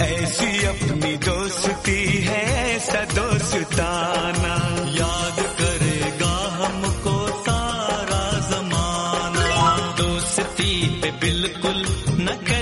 ऐसी अपनी दोस्ती है, ऐसा दोस्ताना। याद करेगा हमको सारा जमाना, दोस्ती पे बिल्कुल न